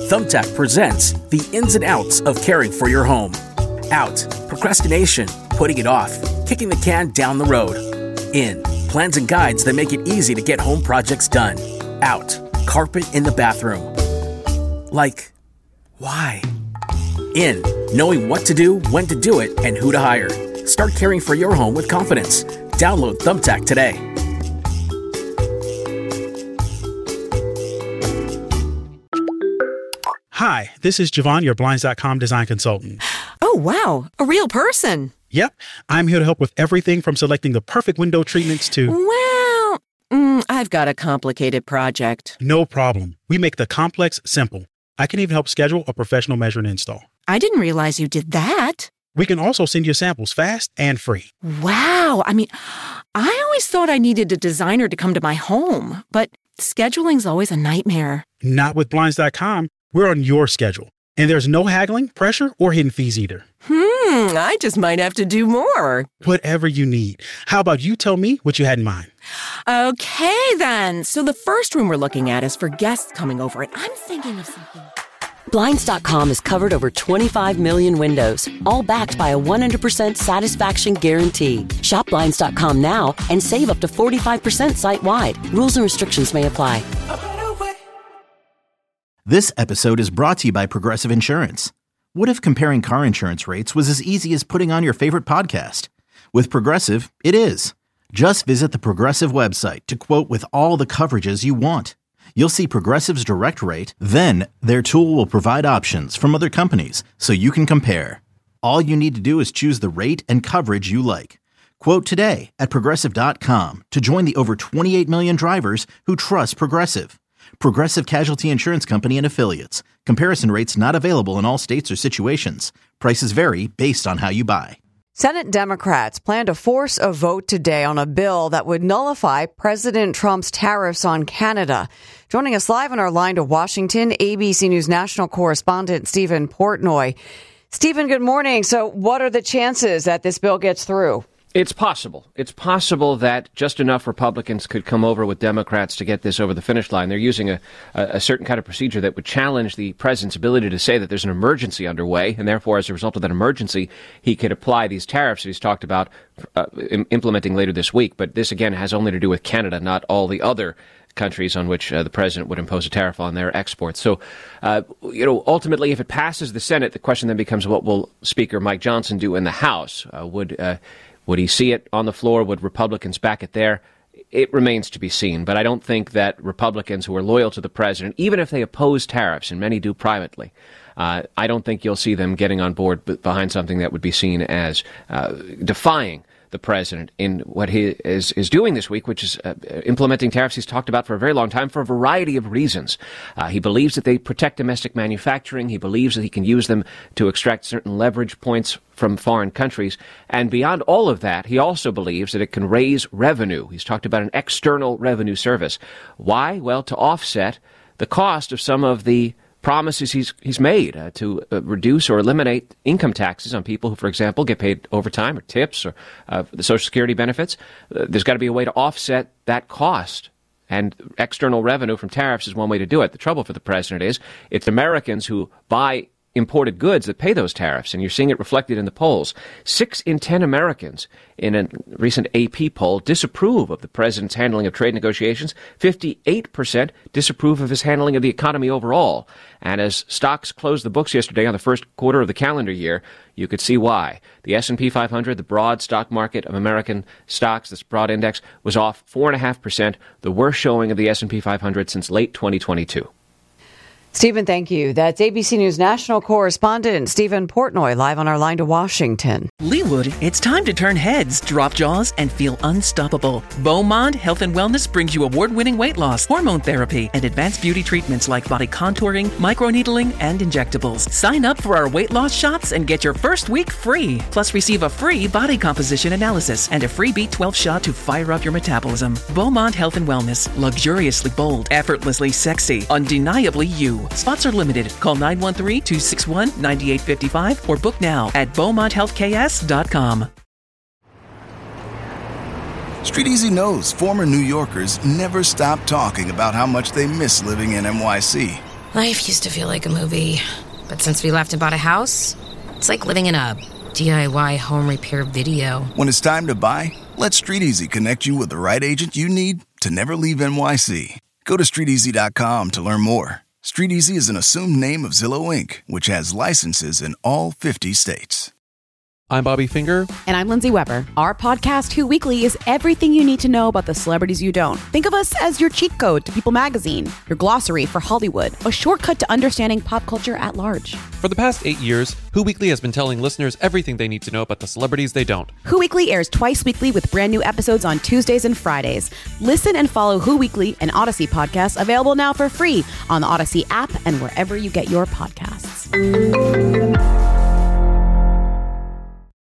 Thumbtack presents the ins and outs of caring for your home. Out, procrastination, putting it off, kicking the can down the road. In, plans and guides that make it easy to get home projects done. Out, carpet in the bathroom. Like, why? In, knowing what to do, when to do it, and who to hire. Start caring for your home with confidence. Download Thumbtack today. Hi, this is Javon, your Blinds.com design consultant. Oh, wow. A real person. Yep. I'm here to help with everything from selecting the perfect window treatments to... Well, I've got a complicated project. No problem. We make the complex simple. I can even help schedule a professional measure and install. I didn't realize you did that. We can also send you samples fast and free. Wow. I always thought I needed a designer to come to my home, but scheduling's always a nightmare. Not with Blinds.com. We're on your schedule. And there's no haggling, pressure, or hidden fees either. I just might have to do more. Whatever you need. How about you tell me what you had in mind? Okay, then. So the first room we're looking at is for guests coming over, and I'm thinking of something. Blinds.com has covered over 25 million windows, all backed by a 100% satisfaction guarantee. Shop Blinds.com now and save up to 45% site-wide. Rules and restrictions may apply. This episode is brought to you by Progressive Insurance. What if comparing car insurance rates was as easy as putting on your favorite podcast? With Progressive, it is. Just visit the Progressive website to quote with all the coverages you want. You'll see Progressive's direct rate, then their tool will provide options from other companies so you can compare. All you need to do is choose the rate and coverage you like. Quote today at Progressive.com to join the over 28 million drivers who trust Progressive. Progressive Casualty Insurance Company and Affiliates. Comparison rates not available in all states or situations. Prices vary based on how you buy. Senate Democrats plan to force a vote today on a bill that would nullify President Trump's tariffs on Canada. Joining us live on our line to Washington, ABC News national correspondent Stephen Portnoy. Stephen, good morning. So what are the chances that this bill gets through? It's possible. It's possible that just enough Republicans could come over with Democrats to get this over the finish line. They're using a certain kind of procedure that would challenge the president's ability to say that there's an emergency underway, and therefore, as a result of that emergency, he could apply these tariffs that he's talked about implementing later this week. But this, again, has only to do with Canada, not all the other countries on which the president would impose a tariff on their exports. So, ultimately, if it passes the Senate, the question then becomes, what will Speaker Mike Johnson do in the House? Would he see it on the floor? Would Republicans back it there? It remains to be seen. But I don't think that Republicans who are loyal to the president, even if they oppose tariffs, and many do privately, I don't think you'll see them getting on board behind something that would be seen as defying the president in what he is doing this week, which is implementing tariffs he's talked about for a very long time for a variety of reasons. He believes that they protect domestic manufacturing. He believes that he can use them to extract certain leverage points from foreign countries. And beyond all of that, he also believes that it can raise revenue. He's talked about an external revenue service. Why? Well, to offset the cost of some of the promises he's made to reduce or eliminate income taxes on people who, for example, get paid overtime or tips or the Social Security benefits. There's got to be a way to offset that cost. And external revenue from tariffs is one way to do it. The trouble for the president is it's Americans who buy imported goods that pay those tariffs, and you're seeing it reflected in the polls. 6 in 10 Americans in a recent AP poll disapprove of the president's handling of trade negotiations. 58% disapprove of his handling of the economy overall. And as stocks closed the books yesterday on the first quarter of the calendar year, you could see why. The S&P 500, the broad stock market of American stocks, this broad index, was off 4.5%, the worst showing of the S&P 500 since late 2022. Stephen, thank you. That's ABC News national correspondent Stephen Portnoy live on our line to Washington. Leewood, it's time to turn heads, drop jaws, and feel unstoppable. Beaumont Health and Wellness brings you award-winning weight loss, hormone therapy, and advanced beauty treatments like body contouring, microneedling, and injectables. Sign up for our weight loss shots and get your first week free. Plus, receive a free body composition analysis and a free B12 shot to fire up your metabolism. Beaumont Health and Wellness, luxuriously bold, effortlessly sexy, undeniably you. Spots are limited. Call 913-261-9855 or book now at BeaumontHealthKS.com. Street Easy knows former New Yorkers never stop talking about how much they miss living in NYC. Life used to feel like a movie, but since we left and bought a house, it's like living in a DIY home repair video. When it's time to buy, let StreetEasy connect you with the right agent you need to never leave NYC. Go to StreetEasy.com to learn more. StreetEasy is an assumed name of Zillow Inc., which has licenses in all 50 states. I'm Bobby Finger. And I'm Lindsay Weber. Our podcast, Who Weekly, is everything you need to know about the celebrities you don't. Think of us as your cheat code to People Magazine, your glossary for Hollywood, a shortcut to understanding pop culture at large. For the past 8 years, Who Weekly has been telling listeners everything they need to know about the celebrities they don't. Who Weekly airs twice weekly with brand new episodes on Tuesdays and Fridays. Listen and follow Who Weekly, an Odyssey podcast, available now for free on the Odyssey app and wherever you get your podcasts.